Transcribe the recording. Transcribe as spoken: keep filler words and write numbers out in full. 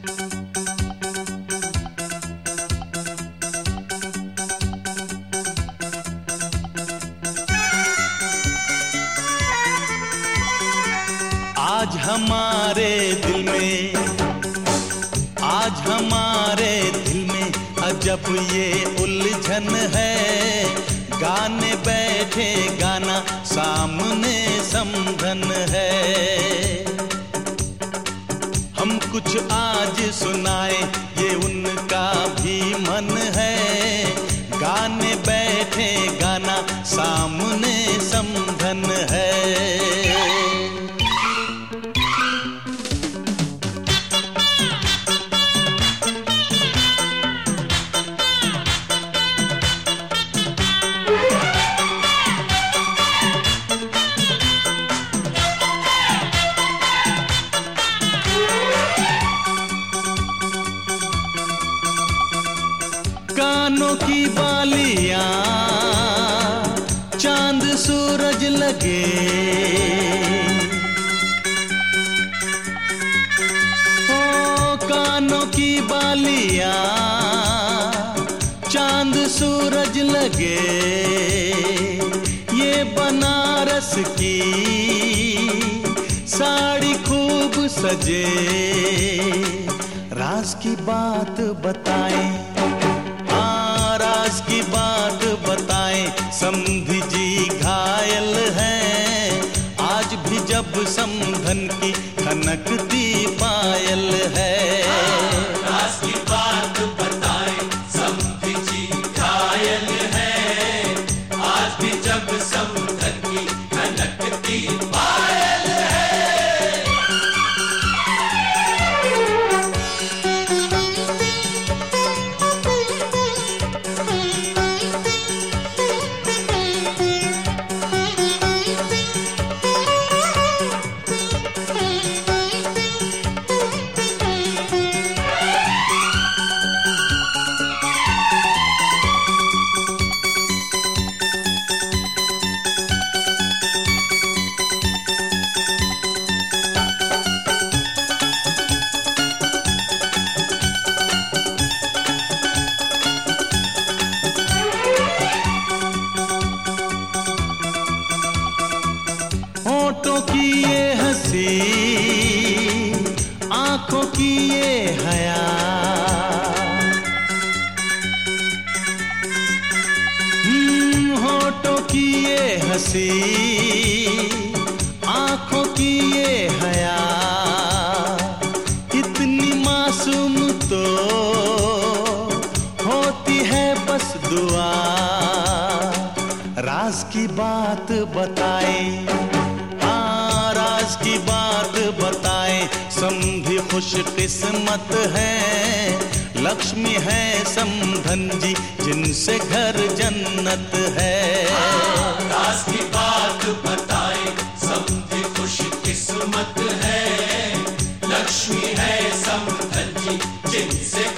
आज हमारे दिल में, आज हमारे दिल में अजब ये उलझन है। गाने बैठे गाना सामने समधन है। हम कुछ आज सुनाए ये उनका भी मन है। गाने बैठे गाना सामने समधन है। कानों की बालियां चांद सूरज लगे। ओ कानों की बालियां चांद सूरज लगे। ये बनारस की साड़ी खूब सजे। राज की बात बताएं, राज की बात बताएं। समधी जी घायल हैं आज भी जब समधन की खनकती पायल है। राज की बात बताएं, समधी जी घायल हैं आज भी जब समधन की खनकती पायल है। होठों की ये हंसी, आंखों की ये हया। हम्म होठों की ये हंसी, आंखों की ये हया। इतनी मासूम तो होती है बस दुआ। राज की बात बताएं, राज की बात बताएं। समधी खुश किस्मत है। लक्ष्मी है समधन जी जिनसे घर जन्नत है। राज की बात बताएं, समधी खुश किस्मत है। लक्ष्मी है समधन जी जिनसे